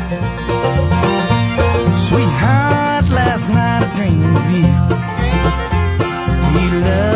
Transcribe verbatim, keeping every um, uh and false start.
Sweetheart, last night I dreamed of you. You love